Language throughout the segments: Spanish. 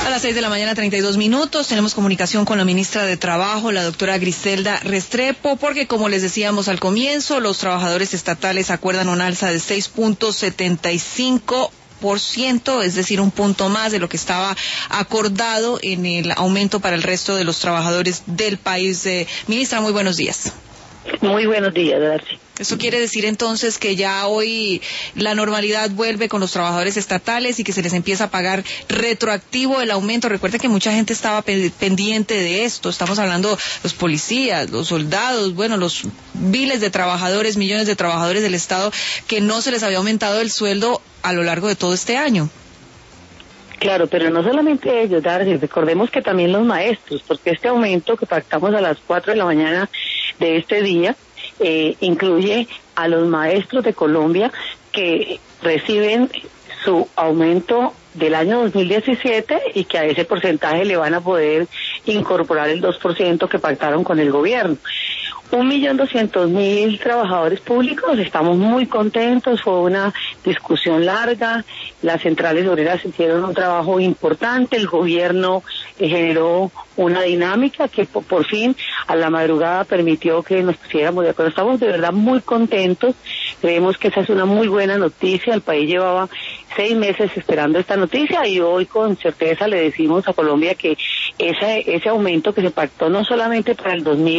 A las 6:32 a.m, tenemos comunicación con la ministra de Trabajo, la doctora Griselda Restrepo, porque como les decíamos al comienzo, los trabajadores estatales acuerdan un alza de 6.75%, es decir, un punto más de lo que estaba acordado en el aumento para el resto de los trabajadores del país. Ministra, muy buenos días. Muy buenos días, Darcy. Eso quiere decir entonces que ya hoy la normalidad vuelve con los trabajadores estatales y que se les empieza a pagar retroactivo el aumento. Recuerden que mucha gente estaba pendiente de esto. Estamos hablando los policías, los soldados, bueno, los miles de trabajadores, millones de trabajadores del Estado que no se les había aumentado el sueldo a lo largo de todo este año. Claro, pero no solamente ellos, Darcy, recordemos que también los maestros, porque este aumento que pactamos a las 4 de la mañana de este día incluye a los maestros de Colombia que reciben su aumento del año 2017 y que a ese porcentaje le van a poder incorporar el 2% que pactaron con el gobierno. 1.200.000 trabajadores públicos, estamos muy contentos, fue una discusión larga, las centrales obreras hicieron un trabajo importante, el gobierno generó una dinámica que por fin a la madrugada permitió que nos pusiéramos de acuerdo. Estamos de verdad muy contentos, creemos que esa es una muy buena noticia, el país llevaba 6 meses esperando esta noticia y hoy con certeza le decimos a Colombia que ese aumento que se pactó no solamente para el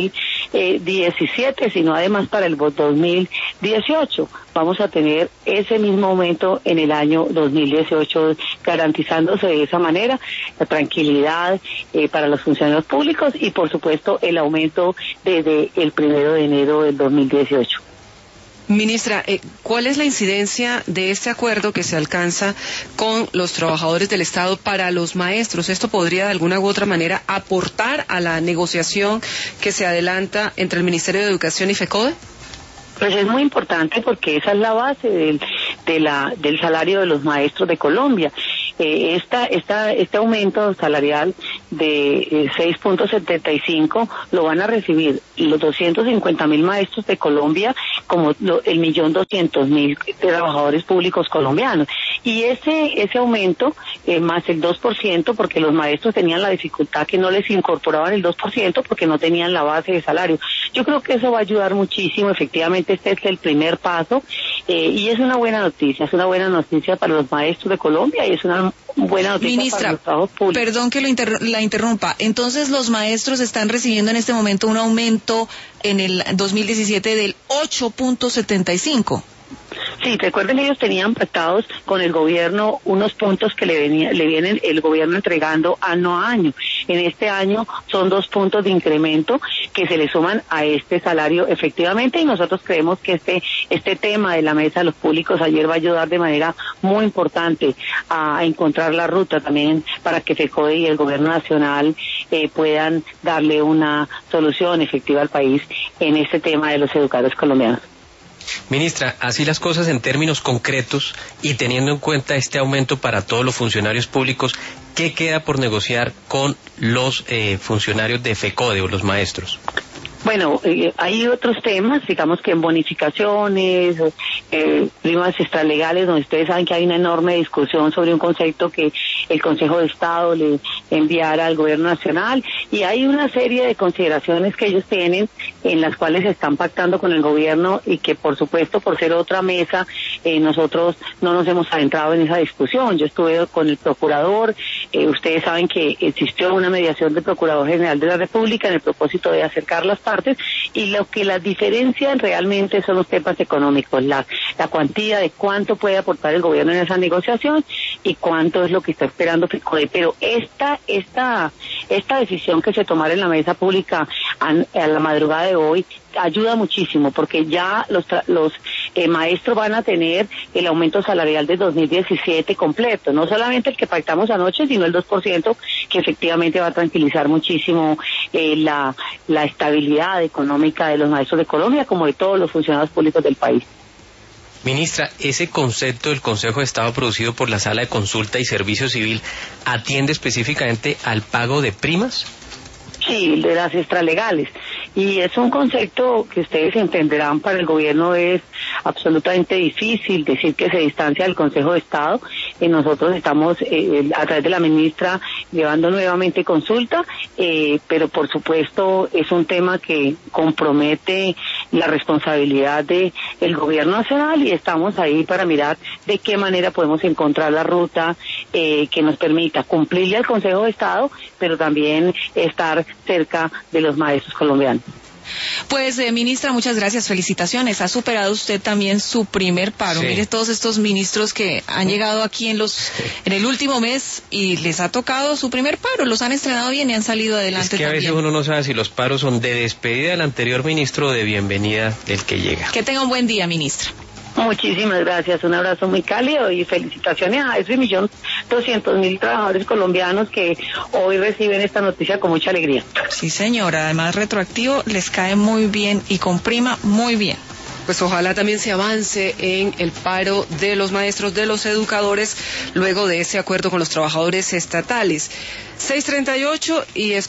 2017, sino además para el 2018. Vamos a tener ese mismo aumento en el año 2018, garantizándose de esa manera la tranquilidad para los funcionarios públicos y, por supuesto, el aumento desde el 1 de enero del 2018. Ministra, ¿cuál es la incidencia de este acuerdo que se alcanza con los trabajadores del Estado para los maestros? ¿Esto podría de alguna u otra manera aportar a la negociación que se adelanta entre el Ministerio de Educación y FECODE? Pues es muy importante porque esa es la base del salario de los maestros de Colombia. Este aumento salarial de 6.75 lo van a recibir los 250.000 maestros de Colombia como el 1.200.000 trabajadores públicos colombianos. Y ese aumento, más el 2%, porque los maestros tenían la dificultad que no les incorporaban el 2% porque no tenían la base de salario. Yo creo que eso va a ayudar muchísimo, efectivamente este es el primer paso y es una buena noticia para los maestros de Colombia y es una buena noticia, ministra, para los trabajos públicos. Perdón que la interrumpa, entonces los maestros están recibiendo en este momento un aumento en el 2017 del 8.75%. Sí, recuerden, ellos tenían pactados con el gobierno unos puntos que le viene el gobierno entregando año a año. En este año son 2 puntos de incremento que se le suman a este salario efectivamente y nosotros creemos que este tema de la mesa de los públicos ayer va a ayudar de manera muy importante a encontrar la ruta también para que FECODE y el gobierno nacional puedan darle una solución efectiva al país en este tema de los educadores colombianos. Ministra, así las cosas en términos concretos y teniendo en cuenta este aumento para todos los funcionarios públicos, ¿qué queda por negociar con los funcionarios de FECODE o los maestros? Bueno, hay otros temas, digamos que en bonificaciones, primas extralegales, donde ustedes saben que hay una enorme discusión sobre un concepto que el Consejo de Estado le enviara al Gobierno Nacional, y hay una serie de consideraciones que ellos tienen en las cuales se están pactando con el Gobierno y que, por supuesto, por ser otra mesa, nosotros no nos hemos adentrado en esa discusión. Yo estuve con el Procurador, ustedes saben que existió una mediación del Procurador General de la República en el propósito de acercar las partes, y lo que las diferencian realmente son los temas económicos, la cuantía de cuánto puede aportar el gobierno en esa negociación y cuánto es lo que está esperando FECODE. Pero esta decisión que se tomara en la mesa pública a la madrugada de hoy ayuda muchísimo porque ya los maestros van a tener el aumento salarial de 2017 completo, no solamente el que pactamos anoche, sino el 2% que efectivamente va a tranquilizar muchísimo la estabilidad económica de los maestros de Colombia como de todos los funcionarios públicos del país. Ministra, ¿ese concepto del Consejo de Estado producido por la Sala de Consulta y Servicio Civil atiende específicamente al pago de primas? Sí, de las extralegales. Y es un concepto que ustedes entenderán, para el gobierno es absolutamente difícil decir que se distancia del Consejo de Estado. nosotros estamos a través de la ministra llevando nuevamente consulta, pero por supuesto es un tema que compromete la responsabilidad del gobierno nacional y estamos ahí para mirar de qué manera podemos encontrar la ruta que nos permita cumplirle al Consejo de Estado, pero también estar cerca de los maestros colombianos. Pues, ministra, muchas gracias, felicitaciones. Ha superado usted también su primer paro. Sí. Mire todos estos ministros que han llegado aquí en el último mes y les ha tocado su primer paro. Los han estrenado bien y han salido adelante. Es que a veces uno no sabe si los paros son de despedida del anterior ministro o de bienvenida del que llega. Que tenga un buen día, ministra. Muchísimas gracias, un abrazo muy cálido y felicitaciones a esos 1.200.000 trabajadores colombianos que hoy reciben esta noticia con mucha alegría. Sí, señora, además retroactivo les cae muy bien y comprima muy bien. Pues ojalá también se avance en el paro de los maestros, de los educadores, luego de ese acuerdo con los trabajadores estatales. 6:38 y es